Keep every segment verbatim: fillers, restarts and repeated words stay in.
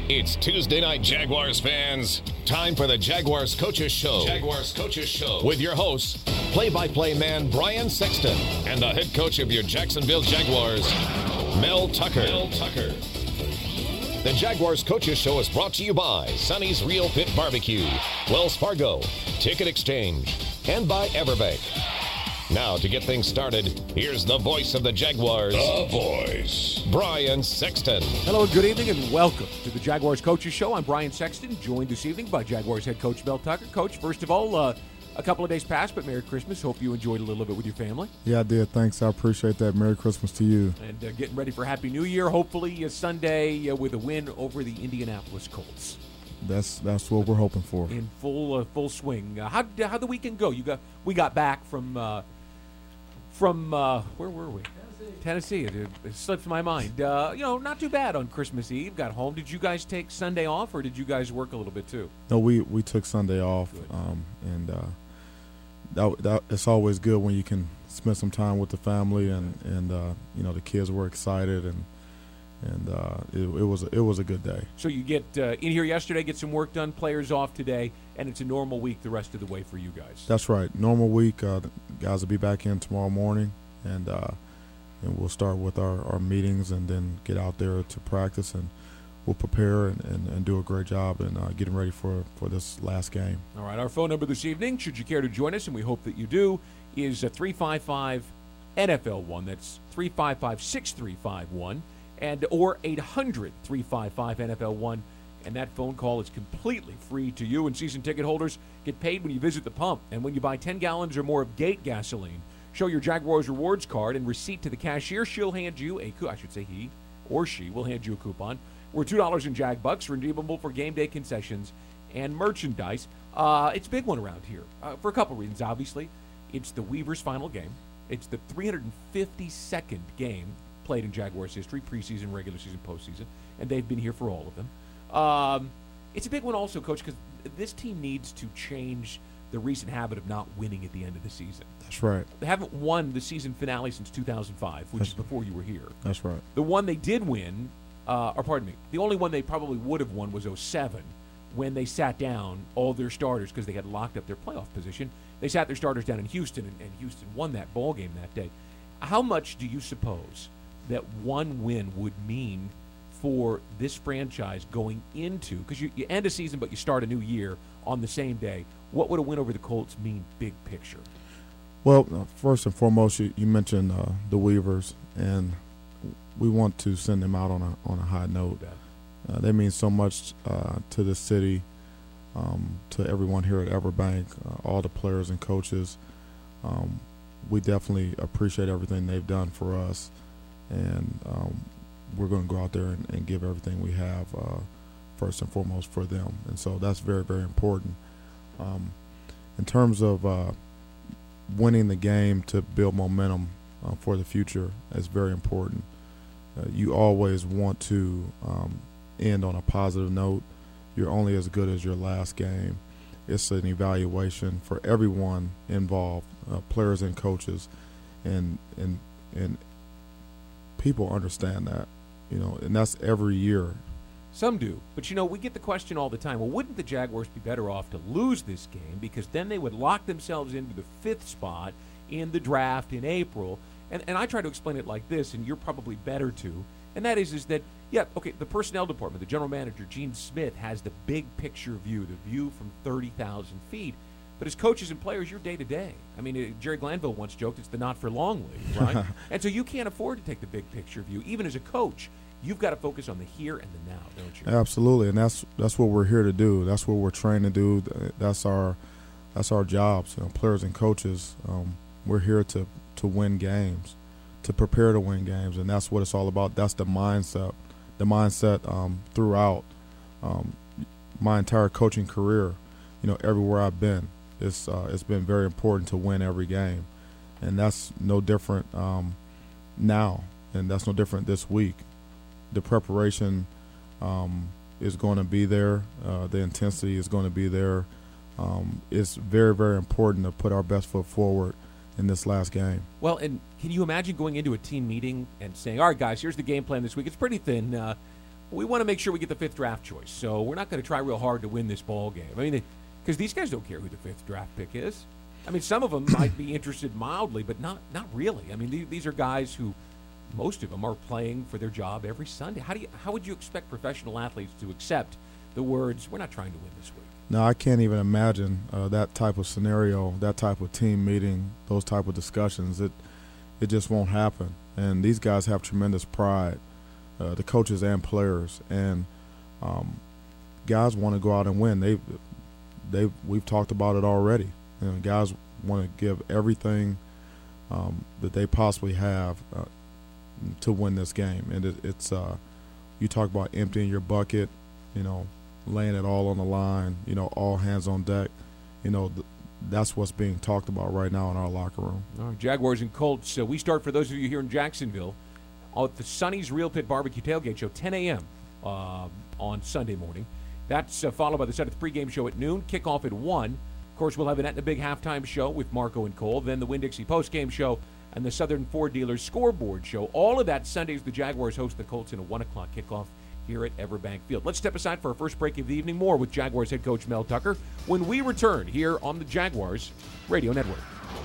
It's Tuesday night, Jaguars fans. Time for the Jaguars Coaches Show. Jaguars Coaches Show. With your hosts, play-by-play man Brian Sexton, and the head coach of your Jacksonville Jaguars, Mel Tucker. Mel Tucker. The Jaguars Coaches Show is brought to you by Sonny's Real Pit Barbecue, Wells Fargo, Ticket Exchange, and by Everbank. Now, to get things started, here's the voice of the Jaguars. The voice. Brian Sexton. Hello, good evening, and welcome to the Jaguars Coaches Show. I'm Brian Sexton, joined this evening by Jaguars head coach Mel Tucker. Coach, first of all, uh, a couple of days passed, but Merry Christmas. Hope you enjoyed a little bit with your family. Yeah, I did. Thanks. I appreciate that. Merry Christmas to you. And uh, getting ready for Happy New Year, hopefully uh, Sunday uh, with a win over the Indianapolis Colts. That's that's what we're hoping for. In full uh, full swing. Uh, how how'd the weekend go? You got we got back from uh, from uh, where were we? Tennessee. Tennessee. It, it slips my mind. Uh, you know, not too bad on Christmas Eve. Got home. Did you guys take Sunday off, or did you guys work a little bit too? No, we we took Sunday off, um, and uh, that, that it's always good when you can spend some time with the family, and and uh, you know the kids were excited, and and uh, it, it was it was a good day. So you get uh, in here yesterday, get some work done, players off today, and it's a normal week the rest of the way for you guys. That's right. Normal week. Uh, the guys will be back in tomorrow morning, and uh, and we'll start with our, our meetings, and then get out there to practice, and we'll prepare and, and, and do a great job in uh, getting ready for, for this last game. All right, our phone number this evening, should you care to join us, and we hope that you do, is three five five N F L one. That's three five five, six three five one. And or eight hundred, three five five, N F L one. And that phone call is completely free to you. And season ticket holders get paid when you visit the pump. And when you buy ten gallons or more of Gate gasoline, show your Jaguars rewards card and receipt to the cashier. She'll hand you a coupon. I should say he or she will hand you a coupon. We're two dollars in Jag Bucks, redeemable for game day concessions and merchandise. Uh, it's a big one around here uh, for a couple reasons, obviously. It's the Weavers' final game. It's the three hundred fifty-second game played in Jaguars history, preseason, regular season, postseason, and they've been here for all of them. Um, it's a big one also, Coach, because this team needs to change the recent habit of not winning at the end of the season. That's right. They haven't won the season finale since two thousand five, which That's, is before you were here. That's right. The one they did win, uh, or pardon me, the only one they probably would have won was oh seven, when they sat down all their starters because they had locked up their playoff position. They sat their starters down in Houston, and, and Houston won that ball game that day. How much do you suppose that one win would mean for this franchise going into, because you, you end a season but you start a new year on the same day, what would a win over the Colts mean big picture? Well, uh, first and foremost, you, you mentioned uh, the Weavers, and we want to send them out on a on a high note. Uh, they mean so much uh, to the city, um, to everyone here at Everbank, uh, all the players and coaches. Um, we definitely appreciate everything they've done for us. And um, we're going to go out there and, and give everything we have, uh, first and foremost, for them. And so that's very, very important. Um, in terms of uh, winning the game to build momentum uh, for the future, is very important. Uh, you always want to um, end on a positive note. You're only as good as your last game. It's an evaluation for everyone involved, uh, players and coaches, and and and. People understand that, you know, and that's every year. Some do. But, you know, we get the question all the time, well, wouldn't the Jaguars be better off to lose this game because then they would lock themselves into the fifth spot in the draft in April? And and I try to explain it like this, and you're probably better too, and that is is that, yeah, okay, the personnel department, the general manager, Gene Smith, has the big picture view, the view from thirty thousand feet. But as coaches and players, you're day-to-day. I mean, uh, Jerry Glanville once joked it's the not-for-long league, right? And so you can't afford to take the big-picture view. Even as a coach, you've got to focus on the here and the now, don't you? Absolutely, and that's that's what we're here to do. That's what we're trained to do. That's our that's our jobs, you know, players and coaches. Um, we're here to, to win games, to prepare to win games, and that's what it's all about. That's the mindset, the mindset um, throughout um, my entire coaching career, you know, everywhere I've been. It's uh, it's been very important to win every game, and that's no different um, now, and that's no different this week. The preparation um, is going to be there. Uh, the intensity is going to be there. Um, it's very, very important to put our best foot forward in this last game. Well, and can you imagine going into a team meeting and saying, all right, guys, here's the game plan this week. It's pretty thin. Uh, we want to make sure we get the fifth draft choice. So we're not going to try real hard to win this ball game. I mean, because these guys don't care who the fifth draft pick is. I mean, some of them might be interested mildly, but not not really. I mean, these, these are guys who, most of them are playing for their job every Sunday. How do you how would you expect professional athletes to accept the words, we're not trying to win this week? No, I can't even imagine uh, that type of scenario, that type of team meeting, those type of discussions. It it just won't happen. And these guys have tremendous pride, uh, the coaches and players. And um, guys want to go out and win. They they we've talked about it already. You know, guys want to give everything um, that they possibly have uh, to win this game. And it, it's uh, you talk about emptying your bucket, you know, laying it all on the line, you know, all hands on deck. You know, th- that's what's being talked about right now in our locker room. All right, Jaguars and Colts. So we start, for those of you here in Jacksonville, at the Sonny's Real Pit Barbecue Tailgate Show, ten a.m. Uh, on Sunday morning. That's uh, followed by the seventh pregame show at noon, kickoff at one. Of course, we'll have an Aetna Big halftime show with Marco and Cole, then the Winn-Dixie postgame show, and the Southern Ford Dealers scoreboard show. All of that Sundays, the Jaguars host the Colts in a one o'clock kickoff here at Everbank Field. Let's step aside for our first break of the evening. More with Jaguars head coach Mel Tucker when we return here on the Jaguars Radio Network.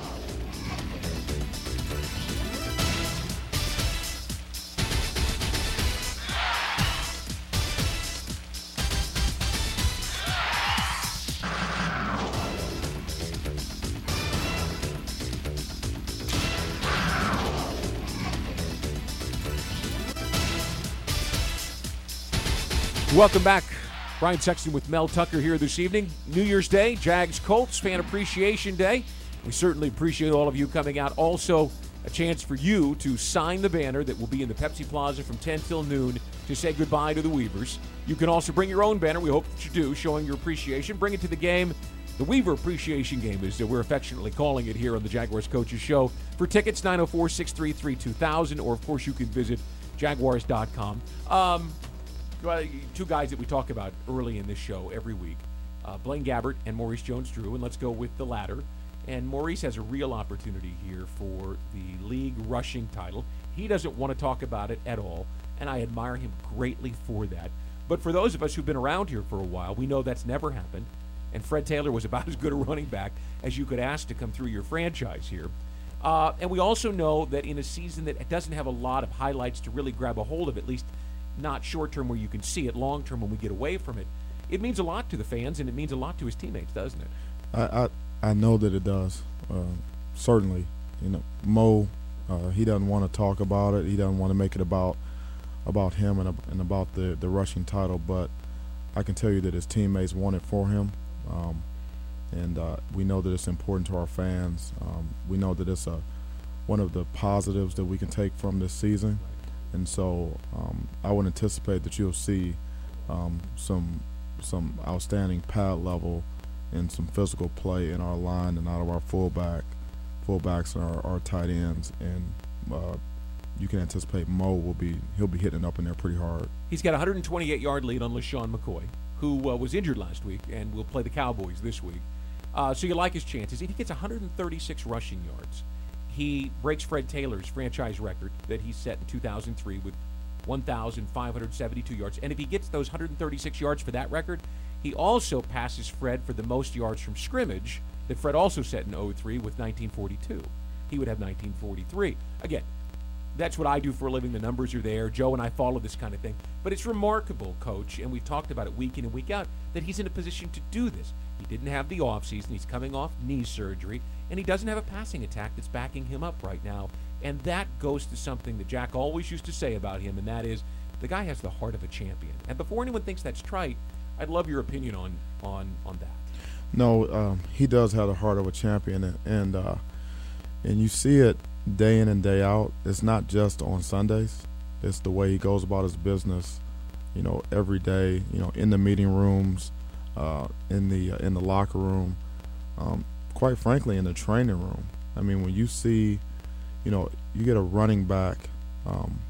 Welcome back. Brian Sexton with Mel Tucker here this evening. New Year's Day, Jags Colts, Fan Appreciation Day. We certainly appreciate all of you coming out. Also, a chance for you to sign the banner that will be in the Pepsi Plaza from ten till noon to say goodbye to the Weavers. You can also bring your own banner. We hope that you do, showing your appreciation. Bring it to the game. The Weaver Appreciation Game is that we're affectionately calling it here on the Jaguars Coaches Show. For tickets, nine oh four, six three three, two thousand, or, of course, you can visit jaguars dot com. Um... Well, two guys that we talk about early in this show every week, uh, Blaine Gabbert and Maurice Jones-Drew, and let's go with the latter. And Maurice has a real opportunity here for the league rushing title. He doesn't want to talk about it at all, and I admire him greatly for that. But for those of us who've been around here for a while, we know that's never happened, and Fred Taylor was about as good a running back as you could ask to come through your franchise here. Uh, and we also know that in a season that doesn't have a lot of highlights to really grab a hold of, at least not short-term where you can see it, long-term when we get away from it, it means a lot to the fans, and it means a lot to his teammates, doesn't it? I I, I know that it does, uh, certainly. You know, Mo, uh, he doesn't want to talk about it. He doesn't want to make it about about him and, and about the, the rushing title, but I can tell you that his teammates want it for him, um, and uh, we know that it's important to our fans. Um, we know that it's a one of the positives that we can take from this season. And so um, I would anticipate that you'll see um, some some outstanding pad level and some physical play in our line and out of our fullback, fullbacks and our, our tight ends. And uh, you can anticipate Mo will be he'll be hitting up in there pretty hard. He's got a one hundred twenty-eight yard lead on LaShawn McCoy, who uh, was injured last week and will play the Cowboys this week. Uh, so you like his chances. If he gets one hundred thirty-six rushing yards, he breaks Fred Taylor's franchise record that he set in two thousand three with one thousand five hundred seventy-two yards. And if he gets those one hundred thirty-six yards for that record, he also passes Fred for the most yards from scrimmage that Fred also set in oh three with nineteen forty-two. He would have nineteen forty-three. Again, that's what I do for a living. The numbers are there. Joe and I follow this kind of thing. But it's remarkable, Coach, and we've talked about it week in and week out, that he's in a position to do this. He didn't have the offseason. He's coming off knee surgery, and he doesn't have a passing attack that's backing him up right now. And that goes to something that Jack always used to say about him, and that is the guy has the heart of a champion. And before anyone thinks that's trite, I'd love your opinion on on, on that. No, um, he does have the heart of a champion, and and, uh, and you see it day in and day out. It's not just on Sundays. It's the way he goes about his business, you know, every day, you know, in the meeting rooms, uh, in the uh, in the locker room, um, quite frankly, in the training room. I mean, when you see, you know, you get a running back um,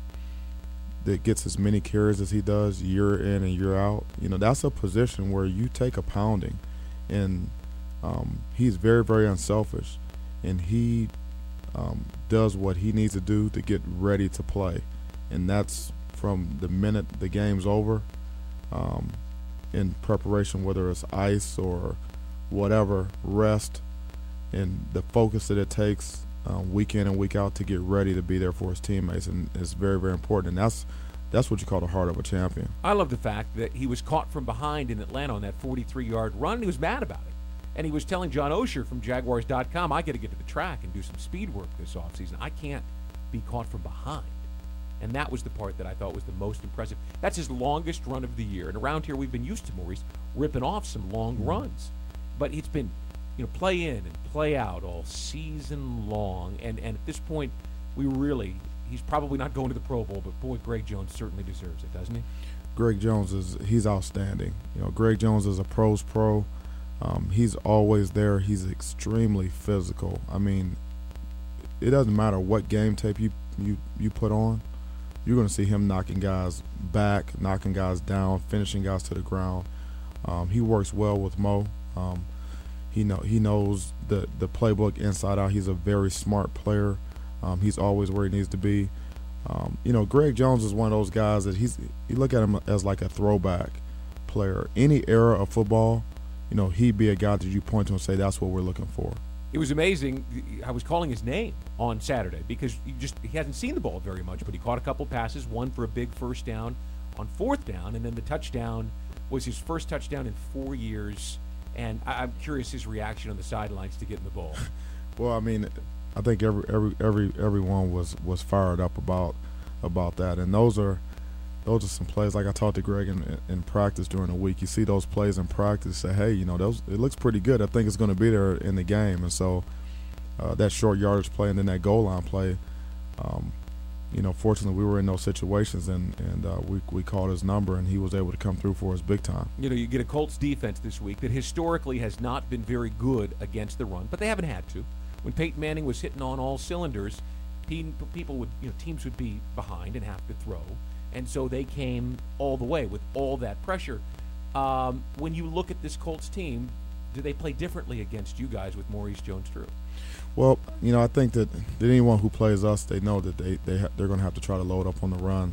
that gets as many carries as he does year in and year out, you know, that's a position where you take a pounding. And um, he's very, very unselfish, and he um, does what he needs to do to get ready to play. And that's from the minute the game's over, um, in preparation, whether it's ice or whatever, rest, and the focus that it takes um, week in and week out to get ready to be there for his teammates, and it's very, very important. And that's that's what you call the heart of a champion. I love the fact that he was caught from behind in Atlanta on that forty-three-yard run, and he was mad about it. And he was telling John Osher from Jaguars dot com, I got to get to the track and do some speed work this offseason. I can't be caught from behind. And that was the part that I thought was the most impressive. That's his longest run of the year. And around here we've been used to Maurice ripping off some long mm-hmm. runs. But it's been, you know, play in and play out all season long. And, and at this point, we really, he's probably not going to the Pro Bowl, but boy, Greg Jones certainly deserves it, doesn't he? Greg Jones is, he's outstanding. You know, Greg Jones is a pro's pro. Um, he's always there. He's extremely physical. I mean, it doesn't matter what game tape you, you, you put on. You're going to see him knocking guys back, knocking guys down, finishing guys to the ground. Um, he works well with Mo. Um, he know he knows the, the playbook inside out. He's a very smart player. Um, he's always where he needs to be. Um, you know, Greg Jones is one of those guys that he's you look at him as like a throwback player. Any era of football, you know, he'd be a guy that you point to and say that's what we're looking for. It was amazing. I was calling his name on Saturday because he just he hasn't seen the ball very much, but he caught a couple passes, one for a big first down on fourth down, and then the touchdown was his first touchdown in four years. And I, I'm curious his reaction on the sidelines to getting the ball. Well, I mean, I think every every every everyone was, was fired up about about that, and those are those are some plays. Like I talked to Greg in, in practice during the week. You see those plays in practice, say, hey, you know, those it looks pretty good. I think it's going to be there in the game. And so uh, that short yardage play and then that goal line play, um, you know, fortunately we were in those situations, and and uh, we we called his number, and he was able to come through for us big time. You know, you get a Colts defense this week that historically has not been very good against the run, but they haven't had to. When Peyton Manning was hitting on all cylinders, people would, you know, teams would be behind and have to throw. And so they came all the way with all that pressure. Um, when you look at this Colts team, do they play differently against you guys with Maurice Jones-Drew? Well, you know, I think that, that anyone who plays us, they know that they, they ha- they're going to have to try to load up on the run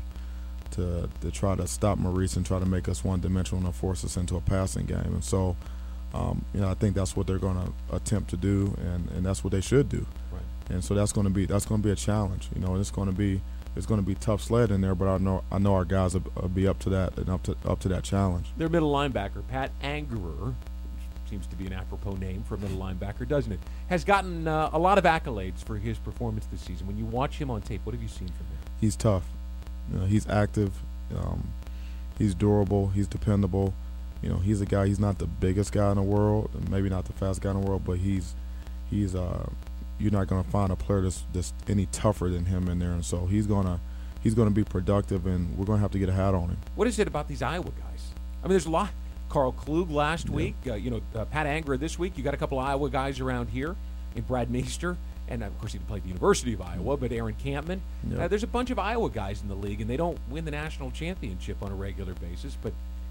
to to try to stop Maurice and try to make us one-dimensional and force us into a passing game. And so, um, you know, I think that's what they're going to attempt to do, and, and that's what they should do. Right. And so that's going to be that's going to be a challenge. You know, and it's going to be it's going to be tough sled in there, but I know I know our guys will, will be up to that and up to up to that challenge. Their middle linebacker, Pat Angerer, which seems to be an apropos name for a middle linebacker, doesn't it? Has gotten uh, a lot of accolades for his performance this season. When you watch him on tape, what have you seen from him? He's tough. You know, he's active. Um, he's durable. He's dependable. You know, he's a guy. He's not the biggest guy in the world, maybe not the fastest guy in the world, but he's he's uh. You're not going to find a player that's, that's any tougher than him in there, and so he's gonna he's gonna be productive, and we're going to have to get a hat on him. What is it about these Iowa guys? I mean, there's a lot. Carl Klug last yeah. week, uh, you know, uh, Pat Angerer this week. You got a couple of Iowa guys around here, and Brad Meester, and of course he played at the University of Iowa, but Aaron Campman. Yeah. Uh, there's a bunch of Iowa guys in the league, and they don't win the national championship on a regular basis, but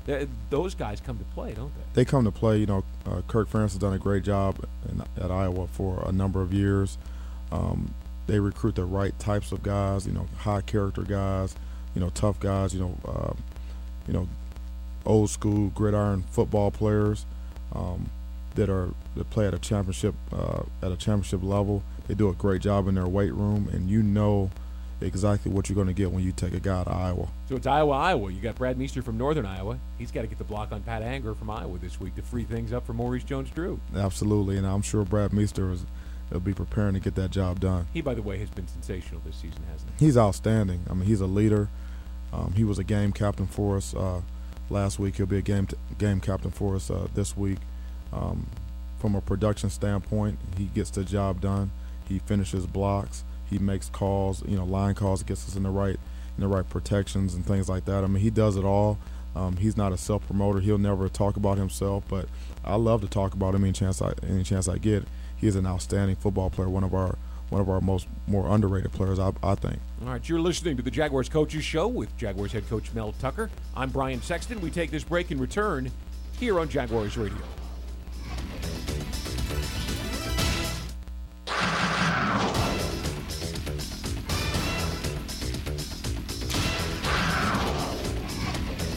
those guys come to play, don't they? They come to play. You know, uh, Kirk Ferentz has done a great job in, at Iowa for a number of years. Um, they recruit the right types of guys. You know, high character guys. You know, tough guys. You know, uh, you know, old school gridiron football players um, that are that play at a championship uh, at a championship level. They do a great job in their weight room, and you know exactly what you're going to get when you take a guy to Iowa. So it's Iowa, Iowa. You got Brad Meester from Northern Iowa. He's got to get the block on Pat Angerer from Iowa this week to free things up for Maurice Jones-Drew. Absolutely, and I'm sure Brad Meester is will be preparing to get that job done. He, by the way, has been sensational this season, hasn't he? He's outstanding. I mean, he's a leader. Um, he was a game captain for us uh, last week. He'll be a game t- game captain for us uh, this week. Um, from a production standpoint, he gets the job done. He finishes blocks. He makes calls, you know, line calls, gets us in the right, in the right protections and things like that. I mean, he does it all. Um, he's not a self-promoter. He'll never talk about himself, but I love to talk about him any chance I any chance I get. He is an outstanding football player, one of our one of our most more underrated players, I, I think. All right, you're listening to the Jaguars Coaches Show with Jaguars head coach Mel Tucker. I'm Brian Sexton. We take this break and return here on Jaguars Radio.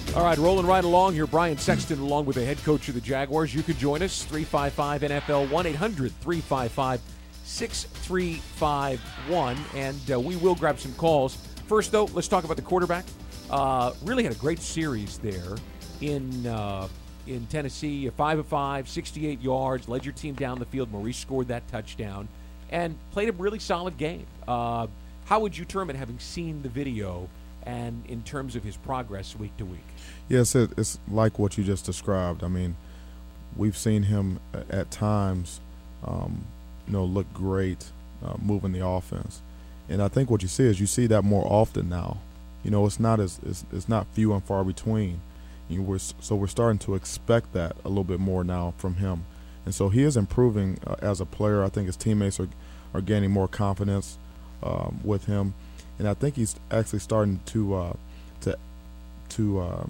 All right, rolling right along here. Brian Sexton along with the head coach of the Jaguars. You could join us, three five five N F L, one eight hundred three five five six three five one, and uh, we will grab some calls. First, though, let's talk about the quarterback. Uh, really had a great series there in uh, in Tennessee, five of five, sixty-eight yards, led your team down the field. Maurice scored that touchdown and played a really solid game. Uh, how would you term it, having seen the video, and in terms of his progress week to week? Yes, it, it's like what you just described. I mean, we've seen him at times, um, you know, look great uh, moving the offense, and I think what you see is you see that more often now. You know, it's not as it's, it's not few and far between. You know, we're, so we're starting to expect that a little bit more now from him, and so he is improving uh, as a player. I think his teammates are are gaining more confidence um, with him, and I think he's actually starting to uh, to to uh,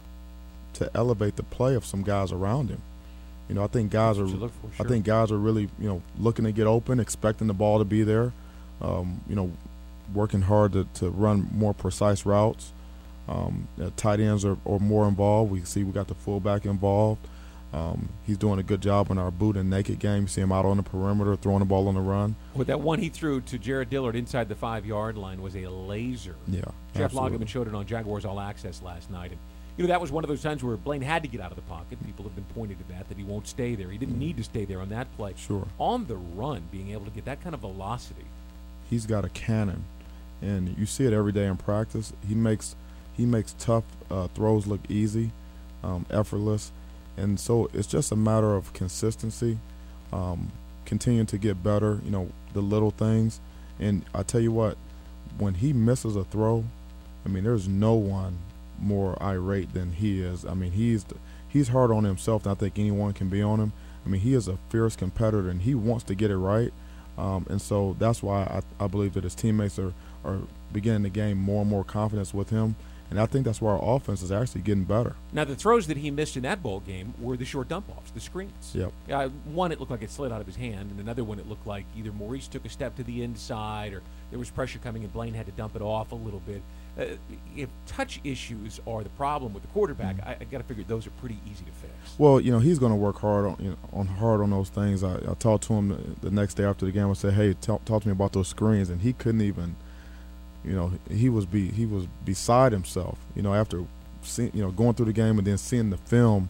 to elevate the play of some guys around him. You know, I think guys are for, sure. I think guys are really, you know, looking to get open, expecting the ball to be there. Um, you know, working hard to, to run more precise routes. Um, uh, tight ends are, are more involved. We see we got the fullback involved. Um, he's doing a good job in our boot and naked game. You see him out on the perimeter, throwing the ball on the run. With that one he threw to Jared Dillard inside the five-yard line was a laser. Yeah, Jeff absolutely. Lageman showed it on Jaguars All Access last night. And, you know, that was one of those times where Blaine had to get out of the pocket. People have been pointing to that, that he won't stay there. He didn't mm. need to stay there on that play. Sure. On the run, being able to get that kind of velocity. He's got a cannon, and you see it every day in practice. He makes he makes tough uh, throws look easy, um, effortless. And so it's just a matter of consistency, um, continuing to get better, you know, the little things. And I tell you what, when he misses a throw, I mean, there's no one more irate than he is. I mean, he's he's hard on himself than I think anyone can be on him. I mean, he is a fierce competitor, and he wants to get it right. Um, and so that's why I, I believe that his teammates are, are beginning to gain more and more confidence with him. And I think that's why our offense is actually getting better. Now, the throws that he missed in that ball game were the short dump-offs, the screens. Yep. Uh, one, it looked like it slid out of his hand, and another one, it looked like either Maurice took a step to the inside or there was pressure coming and Blaine had to dump it off a little bit. Uh, if touch issues are the problem with the quarterback, mm-hmm. I, I got to figure those are pretty easy to fix. Well, you know, he's going to work hard on you know, on hard on those things. I, I talked to him the, the next day after the game and said, hey, talk, talk to me about those screens, and he couldn't even – You know, he was be he was beside himself. You know, after seeing, you know, going through the game and then seeing the film,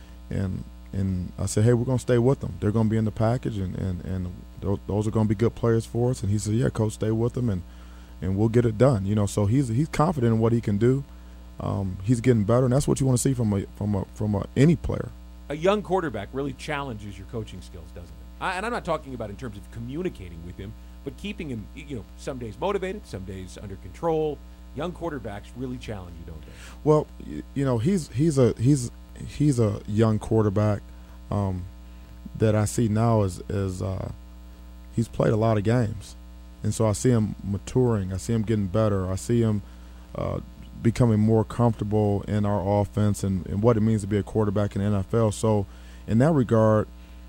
and and I said, hey, we're gonna stay with them. They're gonna be in the package, and and and those are gonna be good players for us. And he said, yeah, coach, stay with them, and and we'll get it done. You know, so he's he's confident in what he can do. Um, he's getting better, and that's what you want to see from a from a from a, any player. A young quarterback really challenges your coaching skills, doesn't it? I, and I'm not talking about in terms of communicating with him, but keeping him, you know, some days motivated, some days under control. Young quarterbacks really challenge you, don't they? Well, you know, he's he's a he's he's a young quarterback um, that I see now as as uh, he's played a lot of games, and so I see him maturing. I see him getting better. I see him uh, becoming more comfortable in our offense and, and what it means to be a quarterback in the N F L. So, in that regard,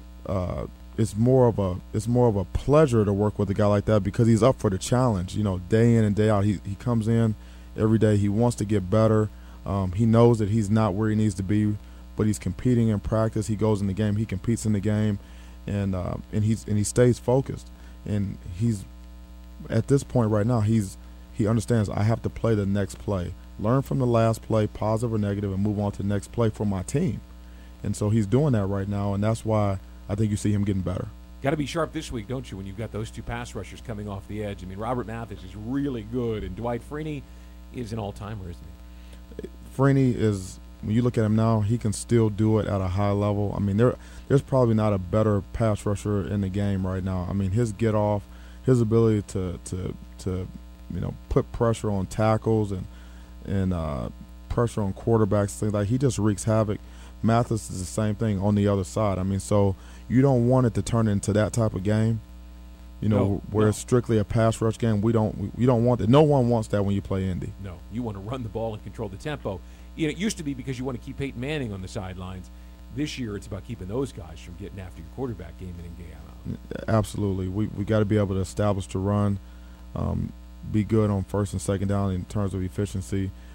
uh, it's more of a it's more of a pleasure to work with a guy like that because he's up for the challenge. You know, day in and day out, he he comes in every day. He wants to get better. Um, he knows that he's not where he needs to be, but he's competing in practice. He goes in the game. He competes in the game, and uh, and he's and he stays focused. And he's at this point right now. He's he understands I have to play the next play, learn from the last play, positive or negative, and move on to the next play for my team. And so he's doing that right now, and that's why I think you see him getting better. Got to be sharp this week, don't you, when you've got those two pass rushers coming off the edge? I mean, Robert Mathis is really good, and Dwight Freeney is an all-timer, isn't he? Freeney is, when you look at him now, he can still do it at a high level. I mean, there there's probably not a better pass rusher in the game right now. I mean, his get-off, his ability to, to, to you know, put pressure on tackles and, and uh, pressure on quarterbacks, things like he just wreaks havoc. Mathis is the same thing on the other side. I mean, so you don't want it to turn into that type of game, you know, no, where no. it's strictly a pass rush game. We don't we, we don't want that. No one wants that when you play Indy. No, you want to run the ball and control the tempo. You know, it used to be because you want to keep Peyton Manning on the sidelines. This year it's about keeping those guys from getting after your quarterback game in and game out. Absolutely. We we got to be able to establish the run, um, be good on first and second down in terms of efficiency,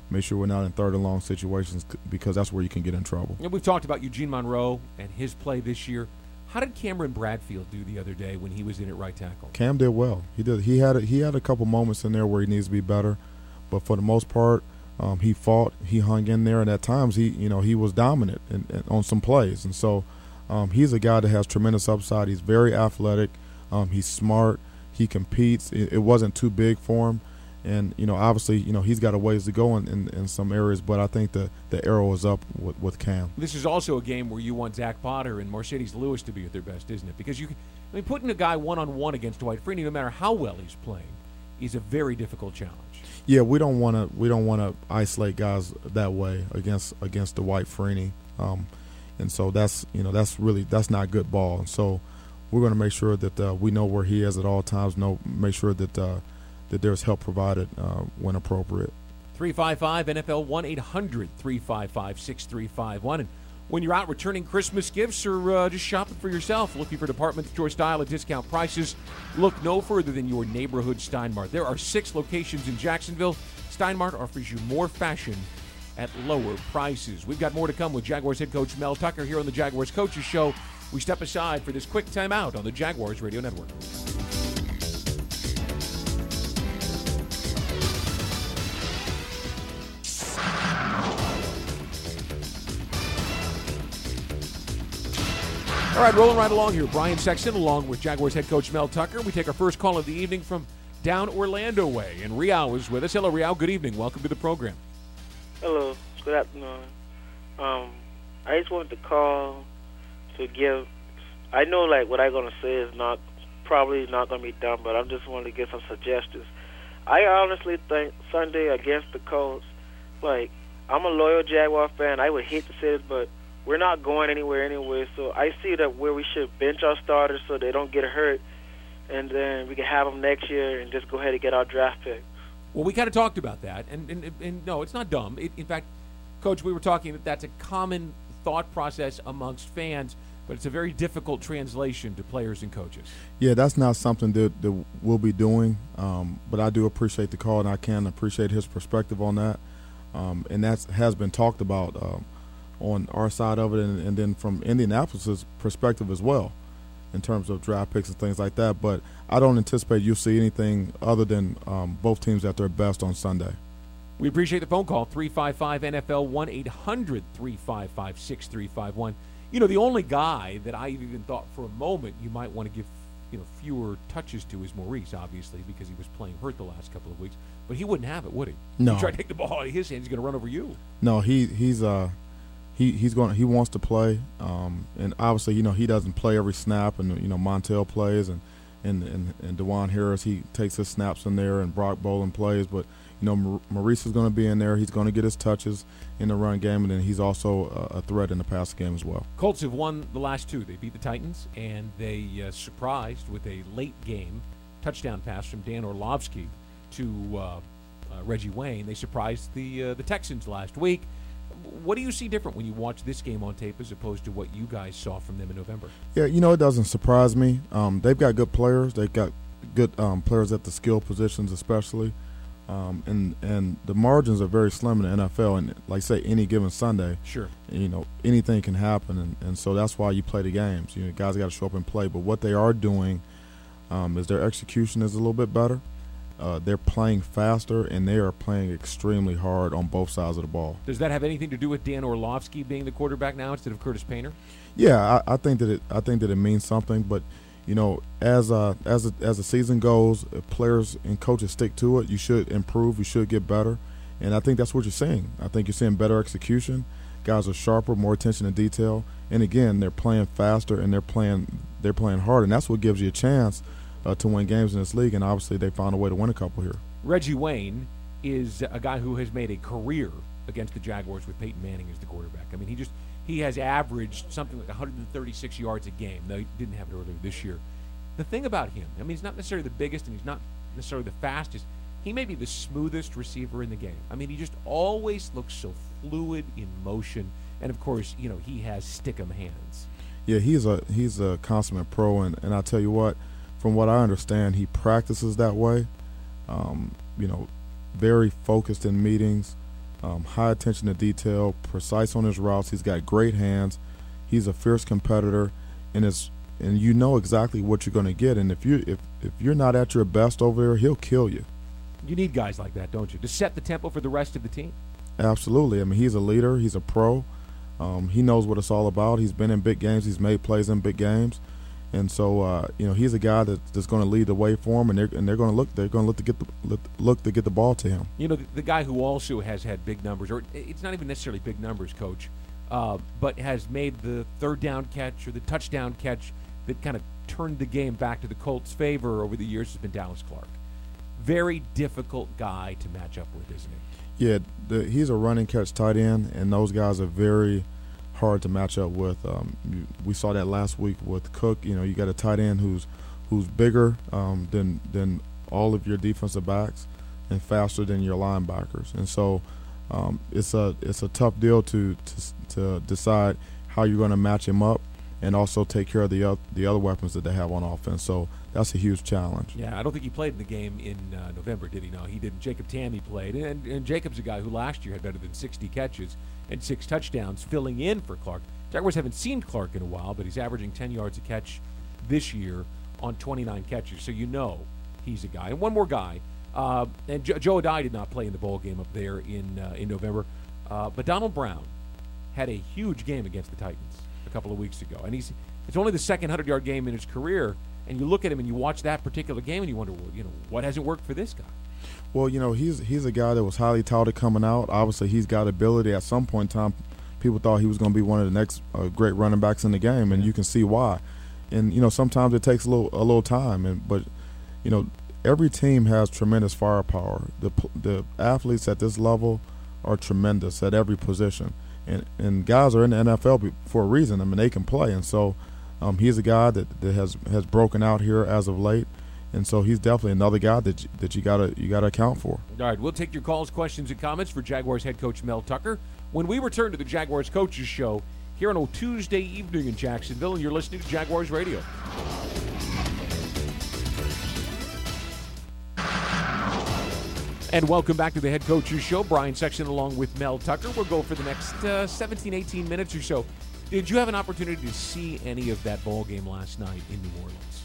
make sure we're not in third and long situations because that's where you can get in trouble. And we've talked about Eugene Monroe and his play this year. How did Cameron Bradfield do the other day when he was in at right tackle? Cam did well. He did. He had a, he had a couple moments in there where he needs to be better, but for the most part, um, he fought. He hung in there, and at times he you know he was dominant in, in, on some plays. And so um, he's a guy that has tremendous upside. He's very athletic. Um, he's smart. He competes. It, it wasn't too big for him. And, you know, obviously, you know, he's got a ways to go in, in, in some areas, but I think the, the arrow is up with, with Cam. This is also a game where you want Zach Potter and Mercedes Lewis to be at their best, isn't it? Because you, I mean, putting a guy one-on-one against Dwight Freeney, no matter how well he's playing, is a very difficult challenge. Yeah, we don't want to we don't want to isolate guys that way against against Dwight Freeney, um, and so that's you know that's really that's not good ball. And so we're going to make sure that uh, we know where he is at all times. Know make sure that. Uh, that there's help provided uh, when appropriate. three five five N F L, one eight hundred three five five six three five one. And when you're out returning Christmas gifts or uh, just shopping for yourself, looking for department store style at discount prices, look no further than your neighborhood Steinmart. There are six locations in Jacksonville. Steinmart offers you more fashion at lower prices. We've got more to come with Jaguars head coach Mel Tucker here on the Jaguars Coaches Show. We step aside for this quick timeout on the Jaguars Radio Network. All right, rolling right along here. Brian Sexton along with Jaguars head coach Mel Tucker. We take our first call of the evening from down Orlando way. And Rial is with us. Hello, Rial. Good evening. Welcome to the program. Hello. Good afternoon. Um, I just wanted to call to give – I know, like, what I'm going to say is not probably not going to be done, but I just wanted to give some suggestions. I honestly think Sunday against the Colts, like, I'm a loyal Jaguar fan. I would hate to say this, but – we're not going anywhere anyway, so I see that where we should bench our starters so they don't get hurt, and then we can have them next year and just go ahead and get our draft pick. Well, we kind of talked about that, and, and, and no, it's not dumb. It, in fact, Coach, we were talking that that's a common thought process amongst fans, but it's a very difficult translation to players and coaches. Yeah, that's not something that, that we'll be doing, um, but I do appreciate the call, and I can appreciate his perspective on that, um, and that has been talked about um, on our side of it, and, and then from Indianapolis' perspective as well in terms of draft picks and things like that. But I don't anticipate you'll see anything other than um, both teams at their best on Sunday. We appreciate the phone call, three five five N F L, one eight hundred three five five six three five one. You know, the only guy that I even thought for a moment you might want to give you know fewer touches to is Maurice, obviously, because he was playing hurt the last couple of weeks. But he wouldn't have it, would he? No. You try to take the ball out of his hands, he's going to run over you. No, he he's uh – He he's going. He wants to play, um, and obviously, you know, he doesn't play every snap, and you know, Montel plays, and and and, and DeJuan Harris, he takes his snaps in there, and Brock Bolin plays, but you know, Maurice is going to be in there. He's going to get his touches in the run game, and then he's also a, a threat in the pass game as well. Colts have won the last two. They beat the Titans, and they uh, surprised with a late game touchdown pass from Dan Orlovsky to uh, uh, Reggie Wayne. They surprised the uh, the Texans last week. What do you see different when you watch this game on tape as opposed to what you guys saw from them in November? Yeah, you know, it doesn't surprise me. Um, they've got good players. They've got good um, players at the skill positions especially. Um, and, and the margins are very slim in the N F L. And like I say, any given Sunday, sure, you know, anything can happen. And, and so that's why you play the games. You know, guys got to show up and play. But what they are doing um, is their execution is a little bit better. Uh, they're playing faster, and they are playing extremely hard on both sides of the ball. Does that have anything to do with Dan Orlovsky being the quarterback now instead of Curtis Painter? Yeah, I, I think that it. I think that it means something. But you know, as uh, as a, as the season goes, if players and coaches stick to it, you should improve. You should get better, and I think that's what you're seeing. I think you're seeing better execution. Guys are sharper, more attention to detail, and again, they're playing faster and they're playing they're playing hard, and that's what gives you a chance Uh, to win games in this league, and obviously they found a way to win a couple here. Reggie Wayne is a guy who has made a career against the Jaguars with Peyton Manning as the quarterback. I mean, he just he has averaged something like one hundred thirty-six yards a game. No, he didn't have it earlier this year. The thing about him, I mean, he's not necessarily the biggest and he's not necessarily the fastest. He may be the smoothest receiver in the game. I mean, he just always looks so fluid in motion, and of course, you know, he has stick-em hands. Yeah, he's a he's a consummate pro, and, and I tell you what, from what I understand, he practices that way. Um, you know, very focused in meetings, um, high attention to detail, precise on his routes. He's got great hands. He's a fierce competitor, and it's and you know exactly what you're going to get. And if you if if you're not at your best over there, he'll kill you. You need guys like that, don't you, to set the tempo for the rest of the team? Absolutely. I mean, he's a leader. He's a pro. Um, he knows what it's all about. He's been in big games. He's made plays in big games, and so uh, you know he's a guy that, that's going to lead the way for him. And they're and they're going to look. They're going to look to get the look, look to get the ball to him. You know, the, the guy who also has had big numbers, or it's not even necessarily big numbers, Coach, uh, but has made the third down catch or the touchdown catch that kind of turned the game back to the Colts' favor over the years has been Dallas Clark. Very difficult guy to match up with, isn't he? Yeah, the, he's a running catch tight end, and those guys are very hard to match up with. Um, you, we saw that last week with Cook. You know, you got a tight end who's who's bigger um, than than all of your defensive backs and faster than your linebackers, and so um, it's a it's a tough deal to to, to decide how you're going to match him up and also take care of the other, the other weapons that they have on offense. So that's a huge challenge. Yeah, I don't think he played in the game in uh, November, did he? No, he didn't. Jacob Tamme played, and, and Jacob's a guy who last year had better than sixty catches and six touchdowns, filling in for Clark. Jaguars haven't seen Clark in a while, but he's averaging ten yards a catch this year on twenty-nine catches, so you know he's a guy. And one more guy, uh, and jo- Joe Adai did not play in the bowl game up there in uh, in November, uh, but Donald Brown had a huge game against the Titans a couple of weeks ago, and he's it's only the second hundred-yard game in his career. And you look at him and you watch that particular game and you wonder, well, you know, what hasn't worked for this guy? Well, you know, he's he's a guy that was highly touted coming out. Obviously, he's got ability. At some point in time, people thought he was going to be one of the next uh, great running backs in the game, and you can see why. And you know, sometimes it takes a little a little time, and but you know, every team has tremendous firepower. The the athletes at this level are tremendous at every position, and and guys are in the N F L for a reason. I mean, they can play, and so. Um, he's a guy that, that has has broken out here as of late, and so he's definitely another guy that you, that you gotta you gotta account for. All right, we'll take your calls, questions, and comments for Jaguars head coach Mel Tucker when we return to the Jaguars Coaches Show here on a Tuesday evening in Jacksonville, and you're listening to Jaguars Radio. And welcome back to the Head Coaches Show. Brian Sexton along with Mel Tucker. We'll go for the next uh, seventeen, eighteen minutes or so. Did you have an opportunity to see any of that ball game last night in New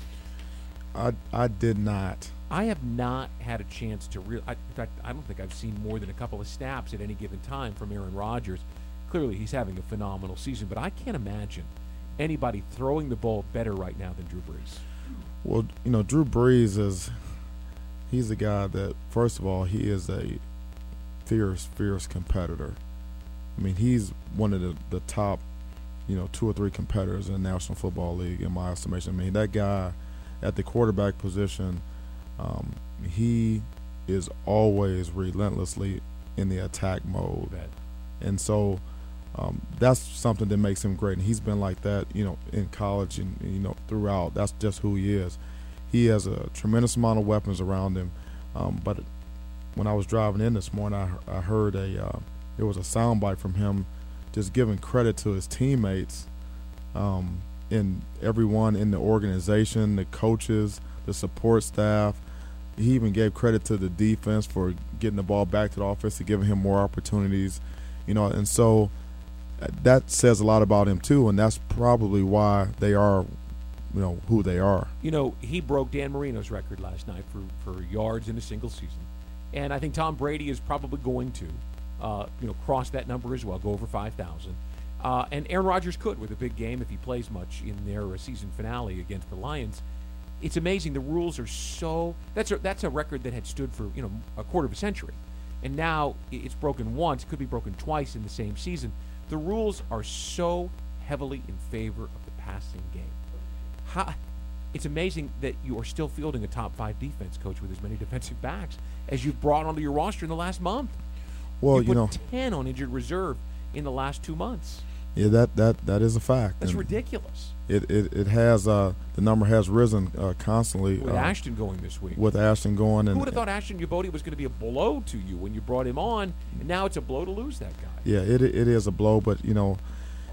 Orleans? I, I did not. I have not had a chance to really. In fact, I don't think I've seen more than a couple of snaps at any given time from Aaron Rodgers. Clearly, he's having a phenomenal season, but I can't imagine anybody throwing the ball better right now than Drew Brees. Well, you know, Drew Brees is he's a guy that, first of all, he is a fierce, fierce competitor. I mean, he's one of the, the top, you know, two or three competitors in the National Football League, in my estimation. I mean, that guy at the quarterback position, um, he is always relentlessly in the attack mode. And so um, that's something that makes him great. And he's been like that, you know, in college and, you know, throughout. That's just who he is. He has a tremendous amount of weapons around him. Um, but when I was driving in this morning, I, I heard a uh, there was a soundbite from him just giving credit to his teammates um, and everyone in the organization, the coaches, the support staff. He even gave credit to the defense for getting the ball back to the offense and giving him more opportunities, you know, and so that says a lot about him too, and that's probably why they are, you know, who they are. You know, he broke Dan Marino's record last night for, for yards in a single season, and I think Tom Brady is probably going to Uh, you know, cross that number as well, go over five thousand. Uh, and Aaron Rodgers could with a big game if he plays much in their uh, season finale against the Lions. It's amazing. The rules are so – that's a, that's a record that had stood for, you know, a quarter of a century. And now it's broken once, could be broken twice in the same season. The rules are so heavily in favor of the passing game. How, it's amazing that you are still fielding a top five defense, Coach, with as many defensive backs as you've brought onto your roster in the last month. Well, you, you put know, ten on injured reserve in the last two months. Yeah, that that that is a fact. That's and ridiculous. It it it has uh, the number has risen uh, constantly. With uh, Ashton going this week. With Ashton going, and who would have thought Ashton Yabodi was going to be a blow to you when you brought him on, and now it's a blow to lose that guy. Yeah, it it is a blow, but you know,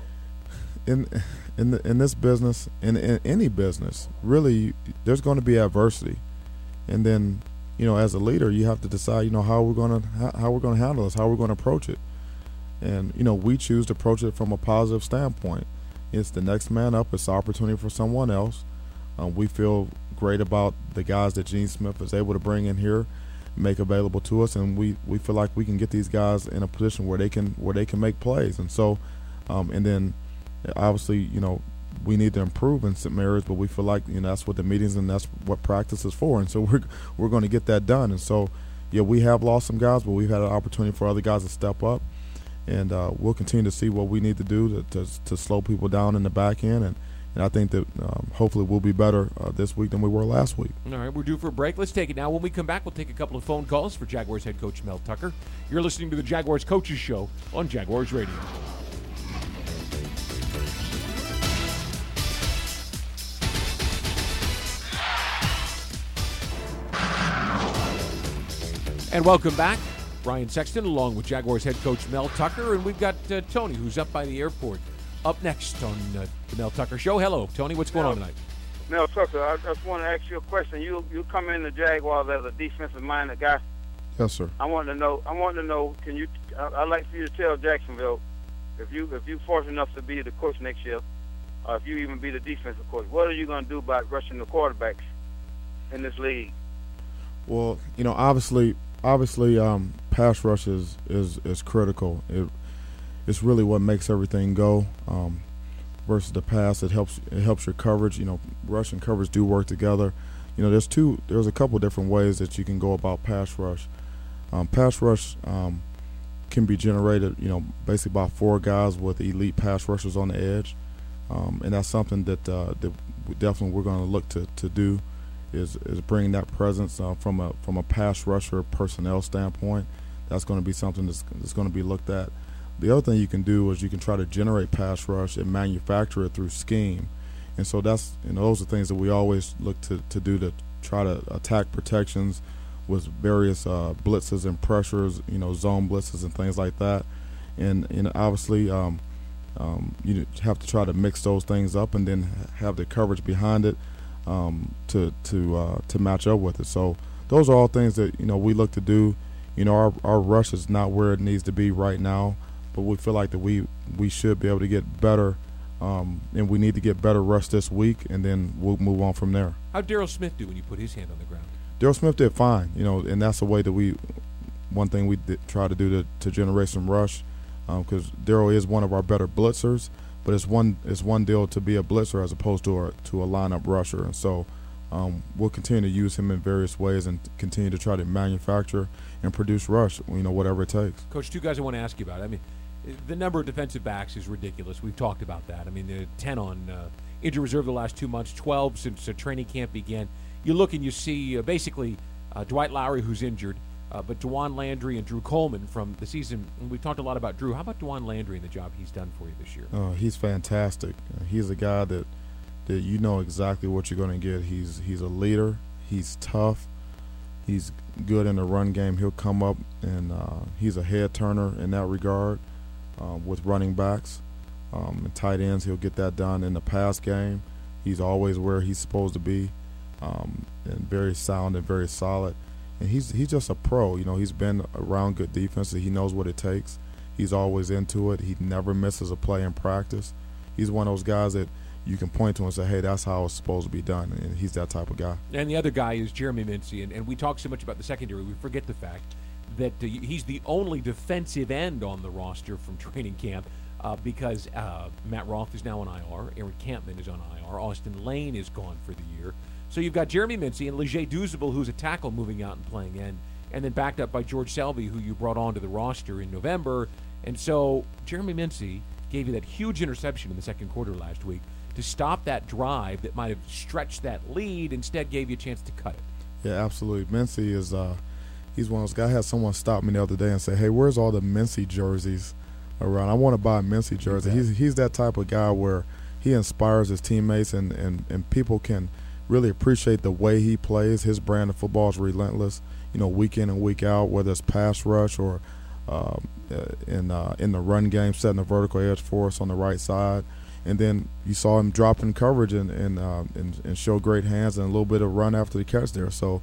in in the, in this business, in, in any business, really, there's going to be adversity, and then you know, as a leader, you have to decide, you know, how we're going to how, how we're going to handle this, how we're going to approach it. And, you know, we choose to approach it from a positive standpoint. It's the next man up. It's an opportunity for someone else. Um, we feel great about the guys that Gene Smith is able to bring in here, make available to us, and we, we feel like we can get these guys in a position where they can where they can make plays. And so, um, and then obviously, you know, we need to improve in some areas, but we feel like, you know, that's what the meetings and that's what practice is for. And so we're we're going to get that done. And so, yeah, we have lost some guys, but we've had an opportunity for other guys to step up. And uh, we'll continue to see what we need to do to, to, to slow people down in the back end. And, and I think that um, hopefully we'll be better uh, this week than we were last week. All right, we're due for a break. Let's take it now. When we come back, we'll take a couple of phone calls for Jaguars head coach Mel Tucker. You're listening to the Jaguars Coaches Show on Jaguars Radio. And welcome back. Brian Sexton along with Jaguars head coach Mel Tucker, and we've got uh, Tony, who's up by the airport, up next on uh, the Mel Tucker Show. Hello, Tony. What's going Mel, on tonight? Mel Tucker, I just want to ask you a question. You you come in the Jaguars as a defensive-minded guy. Yes, sir. I want to know. I want to know. Can you? I, I'd like for you to tell Jacksonville, if you if you fortunate enough to be the coach next year, or if you even be the defensive coach, what are you going to do about rushing the quarterbacks in this league? Well, you know, obviously. Obviously, um, pass rush is, is, is critical. It, it's really what makes everything go. Um, versus the pass, it helps it helps your coverage. You know, rush and coverage do work together. You know, there's two. There's a couple different ways that you can go about pass rush. Um, pass rush um, can be generated, you know, basically by four guys with elite pass rushers on the edge, um, and that's something that uh, that we definitely we're going to look to to do. Is, is bringing that presence uh, from a from a pass rusher personnel standpoint. That's going to be something that's, that's going to be looked at. The other thing you can do is you can try to generate pass rush and manufacture it through scheme. And so that's, you know, those are things that we always look to, to do to try to attack protections with various uh, blitzes and pressures, you know, zone blitzes and things like that. And, and obviously um, um, you have to try to mix those things up and then have the coverage behind it. Um, to to uh, to match up with it. So those are all things that, you know, we look to do. You know, our our rush is not where it needs to be right now, but we feel like that we we should be able to get better, um, and we need to get better rush this week, and then we'll move on from there. How'd Daryl Smith do when you put his hand on the ground? Daryl Smith did fine, you know, and that's the way that we one thing we did try to do to, to generate some rush, because um, Daryl is one of our better blitzers. But it's one it's one deal to be a blitzer as opposed to a to a lineup rusher, and so um, we'll continue to use him in various ways and continue to try to manufacture and produce rush, you know, whatever it takes. Coach, two guys I want to ask you about. I mean, the number of defensive backs is ridiculous. We've talked about that. I mean, ten on uh, injured reserve the last two months, twelve since uh, training camp began. You look and you see uh, basically uh, Dwight Lowry, who's injured. Uh, but Dewan Landry and Drew Coleman from the season, and we've talked a lot about Drew. How about Dewan Landry and the job he's done for you this year? Uh, he's fantastic. Uh, he's a guy that that you know exactly what you're going to get. He's he's a leader. He's tough. He's good in the run game. He'll come up, and uh, he's a head turner in that regard uh, with running backs um, and tight ends. He'll get that done in the pass game. He's always where he's supposed to be, um, and very sound and very solid. And he's he's just a pro. You know, he's been around good defenses. He knows what it takes. He's always into it. He never misses a play in practice. He's one of those guys that you can point to and say, hey, that's how it's supposed to be done. And he's that type of guy. And the other guy is Jeremy Mincey. And, and we talk so much about the secondary, we forget the fact that uh, he's the only defensive end on the roster from training camp uh, because uh, Matt Roth is now on I R. Aaron Campman is on I R. Austin Lane is gone for the year. So you've got Jeremy Mincey and Leger Douzable, who's a tackle, moving out and playing end, and then backed up by George Selby, who you brought onto the roster in November. And so Jeremy Mincey gave you that huge interception in the second quarter last week to stop that drive that might have stretched that lead, instead gave you a chance to cut it. Yeah, absolutely. Mincey is uh, he's one of those guys. I had someone stop me the other day and say, hey, where's all the Mincey jerseys around? I want to buy a Mincey jersey. Exactly. He's he's that type of guy where he inspires his teammates, and, and, and people can – really appreciate the way he plays. His brand of football is relentless, you know, week in and week out, whether it's pass rush or um, in uh, in the run game, setting a vertical edge for us on the right side. And then you saw him drop in coverage and and, uh, and and show great hands and a little bit of run after the catch there. So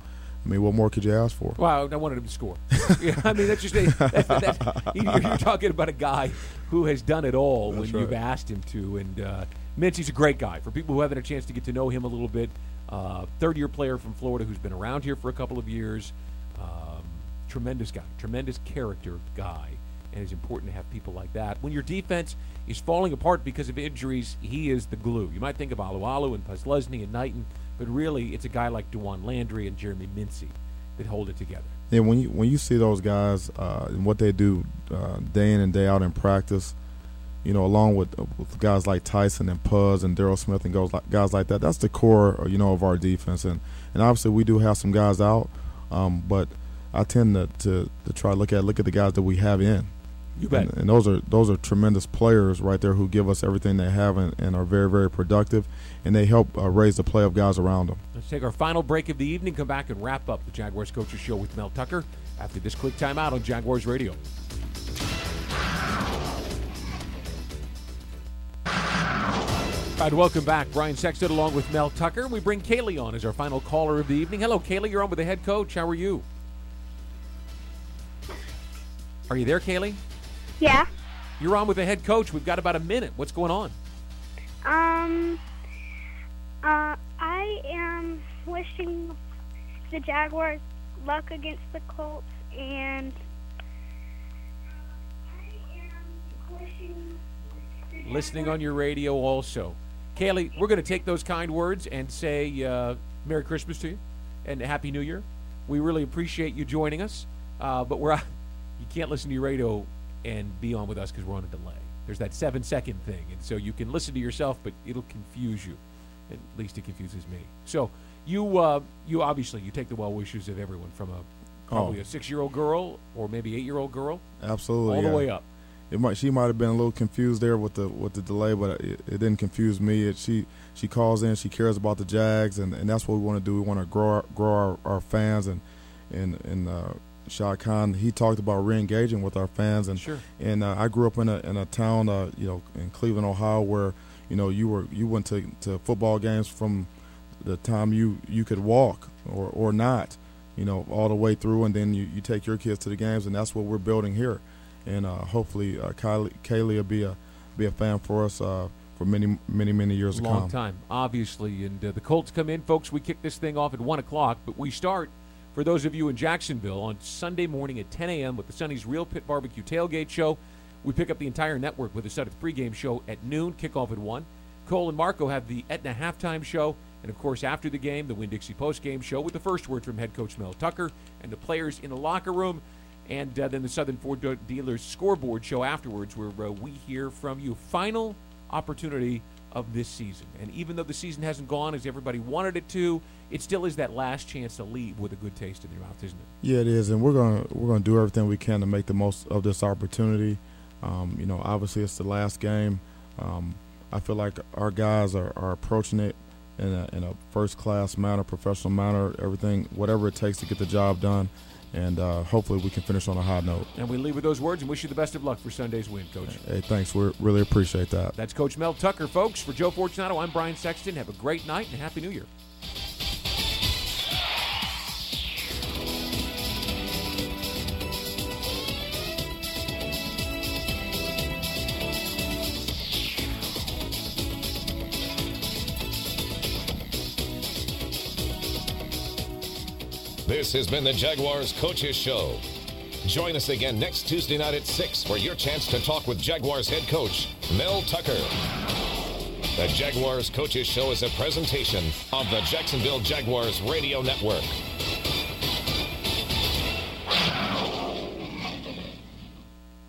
I mean, what more could you ask for? Well, I wanted him to score. yeah, I mean, that's just a, that's, that's, you're, you're talking about a guy who has done it all that's when right. you've asked him to. And uh, Mincy's a great guy. For people who haven't had a chance to get to know him a little bit, uh, third-year player from Florida who's been around here for a couple of years. Um, tremendous guy, tremendous character guy. And it's important to have people like that. When your defense is falling apart because of injuries, he is the glue. You might think of Alualu and Posluszny and Knighton, but really it's a guy like DeJuan Landry and Jeremy Mincy that hold it together. Yeah, when you when you see those guys uh, and what they do uh, day in and day out in practice, you know, along with, with guys like Tyson and Puz and Daryl Smith and guys like, guys like that, that's the core, you know, of our defense. And, and obviously we do have some guys out, um, but I tend to, to, to try to look at look at the guys that we have in. You bet. And, and those are those are tremendous players right there who give us everything they have and, and are very, very productive, and they help uh, raise the play of guys around them. Let's take our final break of the evening, come back and wrap up the Jaguars Coaches Show with Mel Tucker after this quick timeout on Jaguars Radio. All right, welcome back. Brian Sexton along with Mel Tucker. We bring Kaylee on as our final caller of the evening. Hello, Kaylee. You're on with the head coach. How are you? Are you there, Kaylee? Yeah. You're on with the head coach. We've got about a minute. What's going on? Um, uh, I am wishing the Jaguars luck against the Colts, and I am wishing the Jaguars listening on your radio also. Kaylee, we're going to take those kind words and say uh, Merry Christmas to you and Happy New Year. We really appreciate you joining us, uh, but we're you can't listen to your radio and be on with us because we're on a delay. There's that seven-second thing, and so you can listen to yourself, but it'll confuse you. At least it confuses me. So you uh, you obviously you take the well wishes of everyone, from a probably oh. a six-year-old girl or maybe eight-year-old girl, absolutely, all yeah. the way up. It might she might have been a little confused there with the with the delay, but it, it didn't confuse me. It, she she calls in, she cares about the Jags, and, and that's what we want to do. We want to grow our, grow our, our fans, and and and. Uh, Shad Khan, he talked about re-engaging with our fans, and sure. and uh, I grew up in a in a town, uh, you know, in Cleveland, Ohio, where you know you were you went to, to football games from the time you, you could walk or, or not, you know, all the way through, and then you, you take your kids to the games, and that's what we're building here, and uh, hopefully uh, Kaylee, Kaylee will be a be a fan for us uh, for many many many years to come. Long time, obviously, and uh, the Colts come in, folks. We kick this thing off at one o'clock, but we start. For those of you in Jacksonville, on Sunday morning at ten a.m. with the Sonny's Real Pit Barbecue Tailgate Show. We pick up the entire network with a set of pregame show at noon, kickoff at one. Cole and Marco have the Aetna halftime show. And, of course, after the game, the Winn-Dixie postgame show with the first word from head coach Mel Tucker and the players in the locker room. And uh, then the Southern Ford Dealers scoreboard show afterwards, where uh, we hear from you. Final opportunity of this season. And even though the season hasn't gone as everybody wanted it to, it still is that last chance to leave with a good taste in your mouth, isn't it? Yeah, it is, and we're gonna we're gonna do everything we can to make the most of this opportunity. Um, you know, obviously it's the last game. Um, I feel like our guys are, are approaching it in a, in a first class manner, professional manner, everything, whatever it takes to get the job done. And uh, hopefully we can finish on a high note. And we leave with those words and wish you the best of luck for Sunday's win, Coach. Hey, thanks. We really appreciate that. That's Coach Mel Tucker, folks. For Joe Fortunato, I'm Brian Sexton. Have a great night and Happy New Year. This has been the Jaguars Coaches Show. Join us again next Tuesday night at six for your chance to talk with Jaguars head coach Mel Tucker. The Jaguars Coaches Show is a presentation of the Jacksonville Jaguars Radio Network.